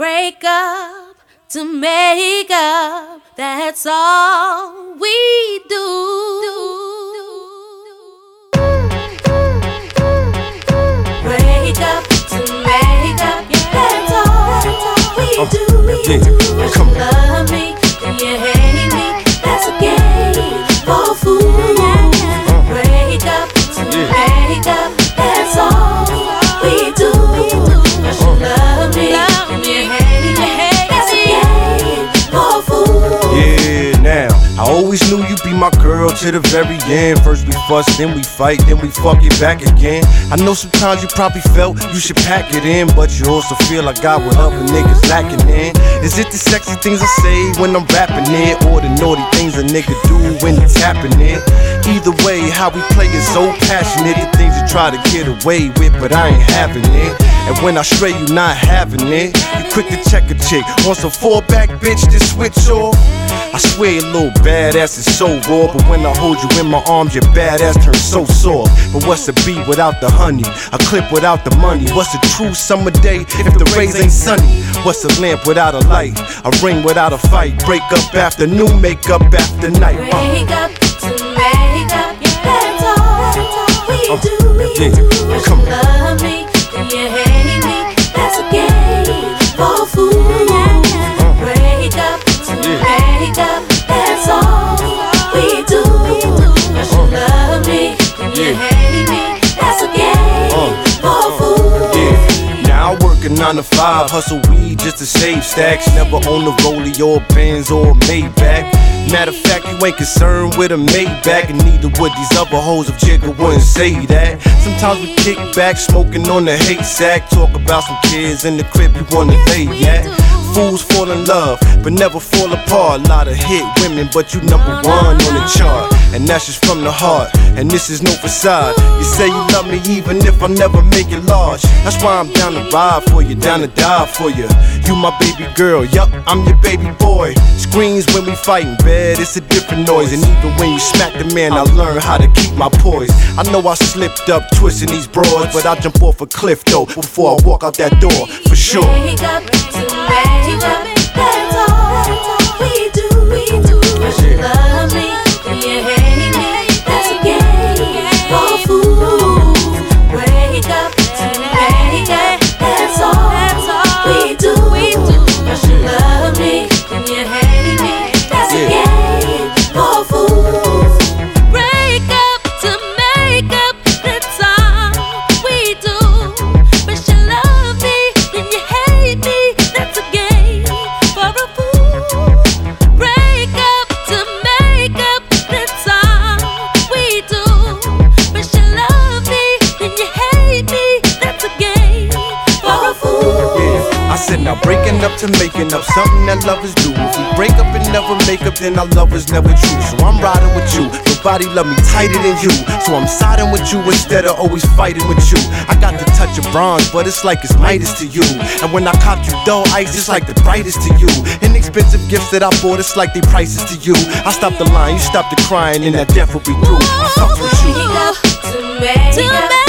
break up to make up, that's all we do. Break up to make up, that's all we do. If you love me, then you hate me, that's a game for fools. Break up to make up, that's all we do. If you love me, then you hate me, that's a game for fools. Yeah, now I always knew you'd be my girl to the very end. First we fuss, then we fight, then we fuck it back again. I know sometimes you probably felt you should pack it in, but you also feel I got what other niggas lacking in. Is it the sexy things I say when I'm rapping it, or the naughty things a nigga do when he's tapping it? Either way, how we play is so passionate. The things you try to get away with, but I ain't having it. And when I stray, you not having it. You quick to check a chick on some fallback, bitch, just switch off. I swear your little badass is so raw, but when I hold you in my arms, your badass turns so soft. But what's a beat without the honey? A clip without the money? What's a true summer day if the rays ain't sunny? What's a lamp without a light? A ring without a fight? Break up after new makeup after night. Break up to make up, that's all we do. If you love me, then you hate me, that's a game for fools. Break up to make up, that's all we do. If you love me, then you hate me, that's a game for fools. Now I work a 9 to 5, hustle weed just to save stacks. Never own a Rollie or a Benz or a Maybach. Matter of fact, you ain't concerned with a Maybach, and neither would these other hoes if Jigga wouldn't say that. Sometimes we kick back, smoking on the hate sack, talk about some kids in the crib you wanna lay at. Fools fall in love, but never fall apart. A lot of hit women, but you number one on the chart. And that's just from the heart, and this is no facade. You say you love me even if I never make it large. That's why I'm down to ride for you, down to die for you. You my baby girl, yup, I'm your baby boy. Screams when we fightin' bad, it's a different noise. And even when you smack the man, I learn how to keep my poise. I know I slipped up, twisting these broads, but I jump off a cliff though, before I walk out that door, for sure. Break up to make up, that's all we do. If you love me, then you hate me, that's a game for fools. Break up to make up, that's all we do. If you love me, then you hate me, that's a game for fools. Break up to make up, that's all we do. But you love me, then you hate me, that's a game for a fool. Break up to make up, that's all we do. But you love me, then you hate me, that's a game for a fool. I said now breaking up to making up, something that lovers do. If we break up and never make up, then our love is never true. So I'm riding with you, nobody love me tighter than you. So I'm siding with you instead of always fighting with you. I got the touch of bronze, but it's like it's Midas to you. And when I cop you dull ice, it's like the brightest to you. Inexpensive gifts that I bought, it's like they prices to you. I stop the line, you stop the crying, and that death will be through. I fuck with you. Break up to make up.